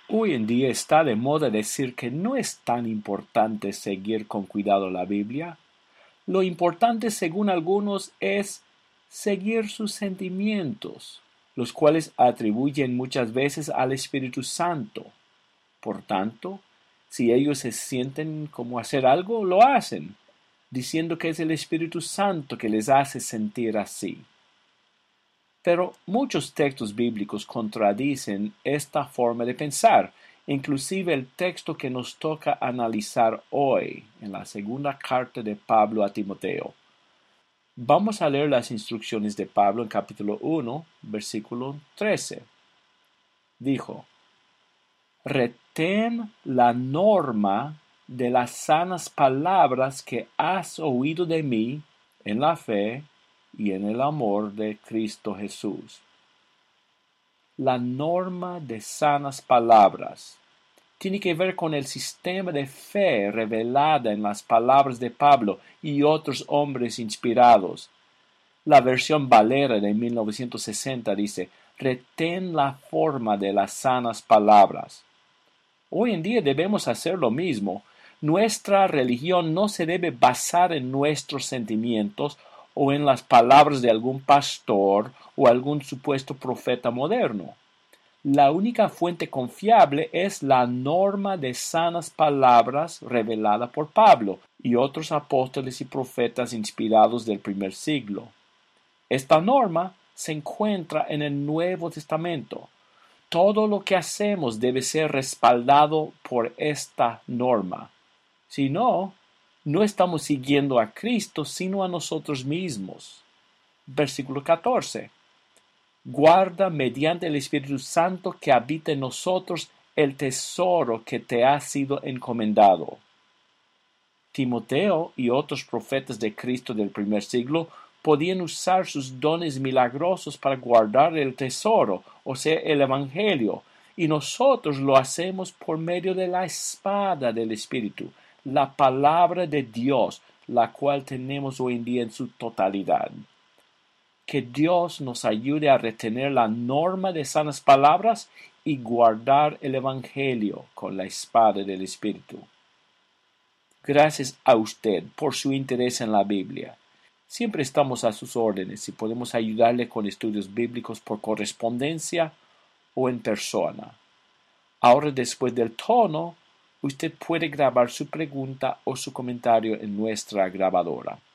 Hoy en día está de moda decir que no es tan importante seguir con cuidado la Biblia. Lo importante, según algunos, es seguir sus sentimientos, los cuales atribuyen muchas veces al Espíritu Santo. Por tanto, si ellos se sienten como hacer algo, lo hacen, diciendo que es el Espíritu Santo que les hace sentir así. Pero muchos textos bíblicos contradicen esta forma de pensar, inclusive el texto que nos toca analizar hoy en la segunda carta de Pablo a Timoteo. Vamos a leer las instrucciones de Pablo en capítulo 1, versículo 13. Dijo: retén la norma de las sanas palabras que has oído de mí en la fe y en el amor de Cristo Jesús. La norma de sanas palabras tiene que ver con el sistema de fe revelada en las palabras de Pablo y otros hombres inspirados. La versión Valera de 1960 dice: retén la forma de las sanas palabras. Hoy en día debemos hacer lo mismo. Nuestra religión no se debe basar en nuestros sentimientos o en las palabras de algún pastor o algún supuesto profeta moderno. La única fuente confiable es la norma de sanas palabras revelada por Pablo y otros apóstoles y profetas inspirados del primer siglo. Esta norma se encuentra en el Nuevo Testamento. Todo lo que hacemos debe ser respaldado por esta norma. Si no, no estamos siguiendo a Cristo, sino a nosotros mismos. Versículo 14. Guarda mediante el Espíritu Santo que habita en nosotros el tesoro que te ha sido encomendado. Timoteo y otros profetas de Cristo del primer siglo podían usar sus dones milagrosos para guardar el tesoro, o sea, el Evangelio, y nosotros lo hacemos por medio de la espada del Espíritu, la palabra de Dios, la cual tenemos hoy en día en su totalidad. Que Dios nos ayude a retener la norma de sanas palabras y guardar el Evangelio con la espada del Espíritu. Gracias a usted por su interés en la Biblia. Siempre estamos a sus órdenes y podemos ayudarle con estudios bíblicos por correspondencia o en persona. Ahora, después del tono, usted puede grabar su pregunta o su comentario en nuestra grabadora.